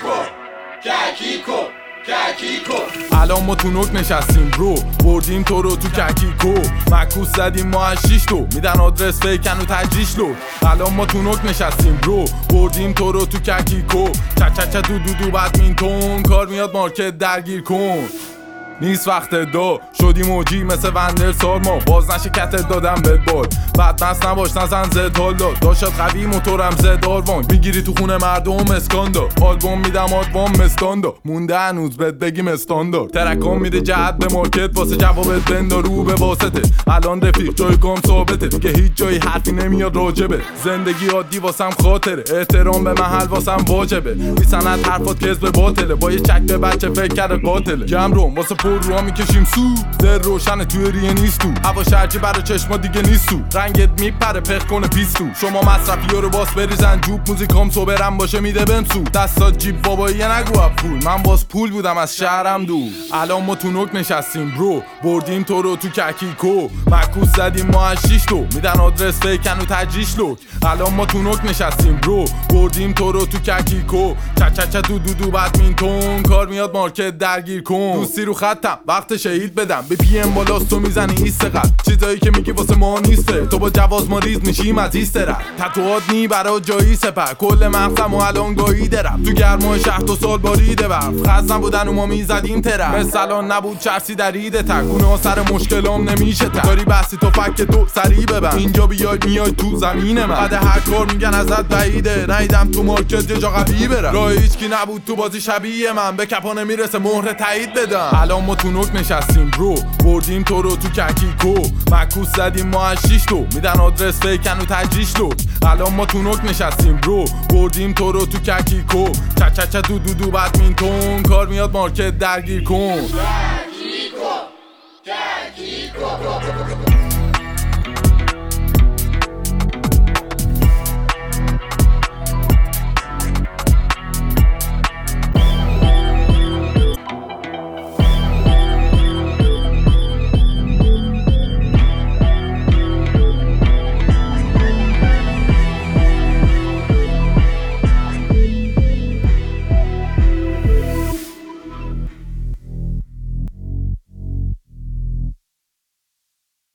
الان ما تو نوک نشستیم برو، بردیم تو رو تو ککیکو، مکوس زدیم ما از 6 تو، میدن آدرس فیکن و تجریش لو. الان ما تو نوک نشستیم برو، بردیم تو رو تو ککیکو، چک چک چک دو دو دو بدمینتون، کار میاد مارکت درگیر کن. نیست وقت دو شدی موجی مثل وندر سالما، باز نشه کتت دادم بهت بال، بدمست نباش نزن زد حال داد، داشت قوی موتورم زد آروان، میگیری تو خونه مردم اسکاندا، آلبوم میدم آلبوم مستاندا، مونده هنوز بهت بگیم استاندارد، ترکام میده جهت به مارکت واسه جوابت بندا رو به واسطه، الان رفیق جای گام ثابته، دیگه هیچ جایی حرفی نمیاد راجبه، زندگی عادی واسم خاطره، احترام به محل واسم واجبه، بی سند حرفات کذب باطله، با یه چک به بچه فکر کرده قاتله، جمع رو واسه پر رو میکشیم سو، در روشن توی ریه نیست تو، هوا شرجی برای چشما دیگه نیست تو، رنگت میپره پخ کنه پیستو، شما مصرفی رو باس بریزن جوب، موزیکام صبرم باشه میده بمسو، دستات جیب بابایی نگو اب پول، من باز پول بودم از شهرم دور. الان ما تو نوک نشستیم برو، بردیم تو رو تو ککیکو، مکوس زدیم ما از 6 تو، میدن آدرس فیکن و تجریش لوک. الان ما تو نوک نشستیم برو، بردیم تو رو تو ککیکو، چک چک چک دو دو دو بدمینتون، کار میاد مارکت درگیر کن. دوستی رو خطم وقت شهید بدم، به پی ام بالاست تو میزنی ایستقل، چیزایی که میگی واسه ما نیسته، تو با جواز ما ریز میشیم از ایسترن، تتوات نی برا جایی سپر، کل مغزم و الان گایی درم، تو گرمای شهر 2 سال باریده برف، خز نبودن و ما میزدیم ترم، مثلان نبود چرسی در ایده تک، اونه سر مشکلام نمیشه تک، داری بحثی تو فک تو سریع ببن، اینجا بیای تو زمین من، بعد هر کار میگن ازت بعیده، نیدم تو مارکت یه جا قوی برم، راه هیچکی نبود تو بازی شبیه من، به کپا نمیرسه مهر تایید بدم. الان ما تو نوک نشستیم برو، بردیم تو رو تو ککیکو، مکوس زدیم ما از 6 تو، میدن آدرس فیکن و تجریش لو. الان ما تو نوک نشستیم برو، بردیم تو رو تو ککیکو، چک چک چک دو دو دو بدمینتون، کار میاد مارکت درگیر کن.